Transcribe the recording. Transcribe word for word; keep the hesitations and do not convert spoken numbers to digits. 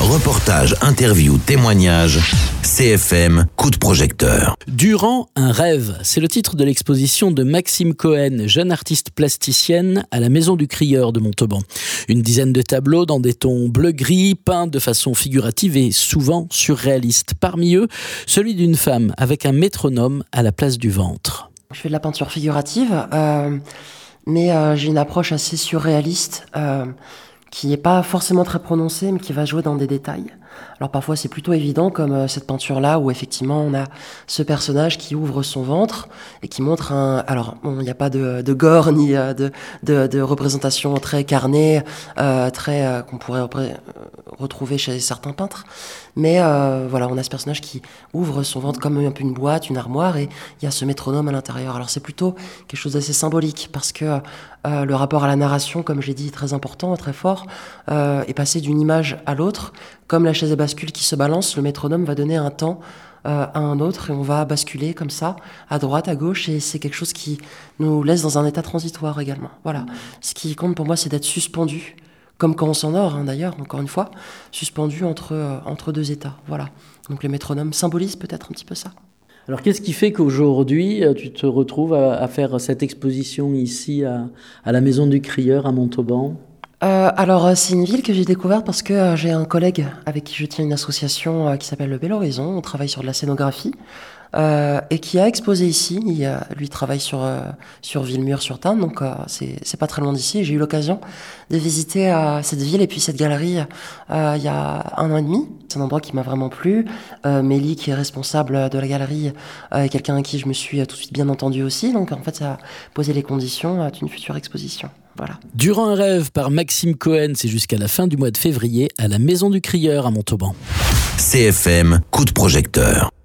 Reportages, interviews, témoignages. C F M, coup de projecteur. Durant un rêve, c'est le titre de l'exposition de Maxime Cohen, jeune artiste plasticienne à la Maison du Crieur de Montauban. Une dizaine de tableaux dans des tons bleu-gris, peints de façon figurative et souvent surréaliste. Parmi eux, celui d'une femme avec un métronome à la place du ventre. Je fais de la peinture figurative, euh, mais euh, j'ai une approche assez surréaliste euh, qui n'est pas forcément très prononcée, mais qui va jouer dans des détails. Alors parfois c'est plutôt évident, comme euh, cette peinture-là, où effectivement on a ce personnage qui ouvre son ventre et qui montre un... Alors bon, il n'y a pas de, de gore ni euh, de, de, de représentation très carnée, euh, très euh, qu'on pourrait repré- retrouver chez certains peintres. Mais euh, voilà, on a ce personnage qui ouvre son ventre comme un peu une boîte, une armoire, et il y a ce métronome à l'intérieur. Alors c'est plutôt quelque chose d'assez symbolique, parce que euh, le rapport à la narration, comme je l'ai dit, est très important, très fort, euh, est passé d'une image à l'autre. Comme la chaise à bascule qui se balance, le métronome va donner un temps euh, à un autre, et on va basculer comme ça, à droite, à gauche, et c'est quelque chose qui nous laisse dans un état transitoire également. Voilà. Ce qui compte pour moi, c'est d'être suspendu, comme quand on s'endort, hein, d'ailleurs, encore une fois, suspendu entre, euh, entre deux états. Voilà. Donc le métronome symbolise peut-être un petit peu ça. Alors qu'est-ce qui fait qu'aujourd'hui tu te retrouves à, à faire cette exposition ici à, à la Maison du Crieur à Montauban ? Euh, alors, euh, c'est une ville que j'ai découverte parce que euh, j'ai un collègue avec qui je tiens une association euh, qui s'appelle le Bel Horizon. On travaille sur de la scénographie euh, et qui a exposé ici. Il, euh, lui travaille sur euh, sur Villemur-sur-Tarn, donc euh, c'est c'est pas très loin d'ici. J'ai eu l'occasion de visiter euh, cette ville et puis cette galerie euh, il y a un an et demi. C'est un endroit qui m'a vraiment plu. Euh, Mélie, qui est responsable de la galerie, euh, est quelqu'un à qui je me suis tout de suite bien entendu aussi. Donc en fait, ça a posé les conditions euh, d'une future exposition. Voilà. Durant un rêve par Maxime Cohen, c'est jusqu'à la fin du mois de février à la Maison du Crieur à Montauban. C F M, coup de projecteur.